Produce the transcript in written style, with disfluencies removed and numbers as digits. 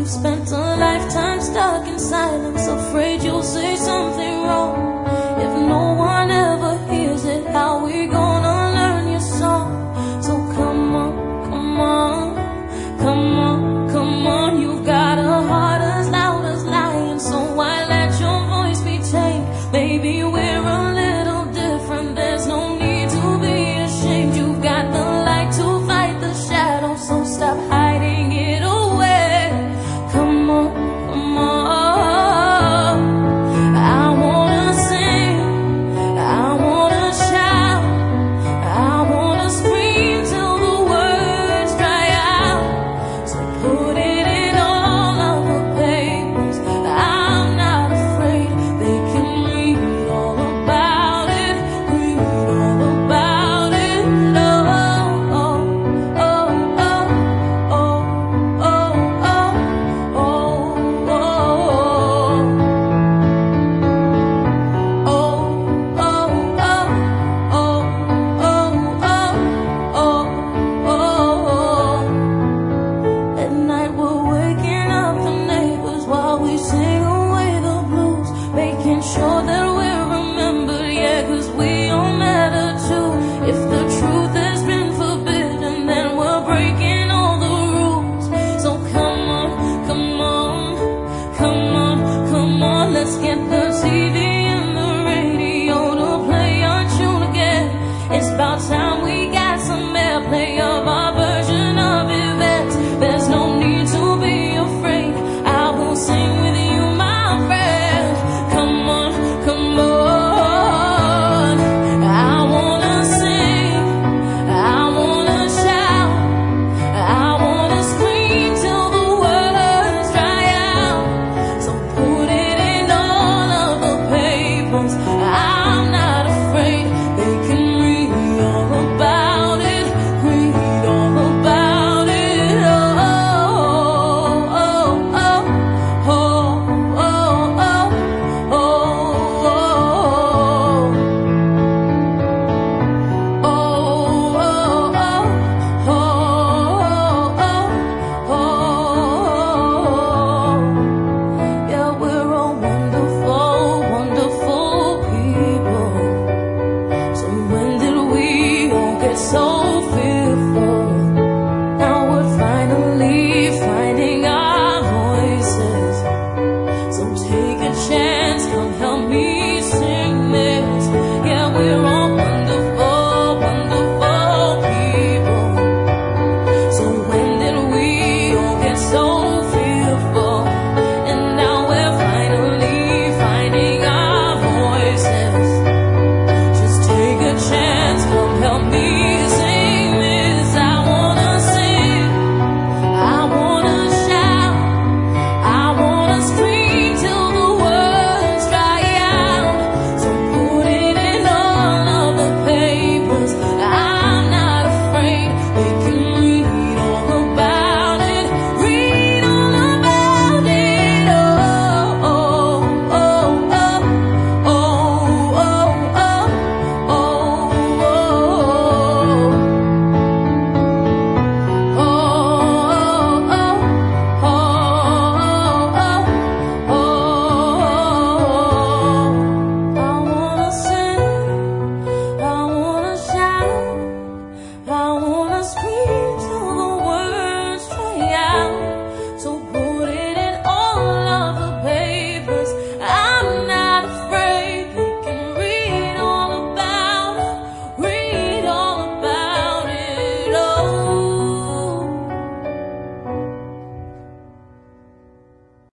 You've spent a lifetime stuck in silence, afraid you'll say something wrong. If no one ever hears it, how we gonna learn your song? So come on, come on, come on, come on. You've got a heart as loud as lion, so why let your voice be tamed? Maybe we're a little different, there's no need to be ashamed. You've got the light to fight the shadow, so stop hiding it away. Come on, come on. I wanna sing, I wanna shout, I wanna scream till the words dry out. So put it in all of the papers, I'm not afraid. They can read all about it, read all about it. Oh, oh, oh, oh, oh, oh, oh, oh, At night we're waking up the neighbors while we sing away the blues, making sure that we're remembered, yeah, 'cause we all matter too. If the truth has been forbidden, then we're breaking all the rules. So come on, come on, come on, come on. Let's get the TV and the radio to play our tune again. It's about time we got some airplay of our version of events. There's no need to be afraid, I will sing with you, my friend. Come on, come on. I wanna sing, I wanna shout, I wanna scream till the words dry out. So put it in all of the papers, I'm not afraid. They can read all about it, read all about it. Oh, oh, oh, oh, oh, oh, oh, yeah, we're all wonderful, wonderful people. So when did we all get so fearful? Now we're finally finding our voices. So take a chance, come help me sing this. Yeah, we're all wonderful, wonderful people. So when did we all get so fearful? And now we're finally finding our voices. Just take a chance, come help me sing this. I wanna sing, I wanna shout, I wanna scream till the words dry out. So put it in all of the papers, I'm not afraid. They can read all about it, read all about it. Oh, oh, oh, oh, oh, oh, oh, I wanna sing, I wanna shout, I wanna scream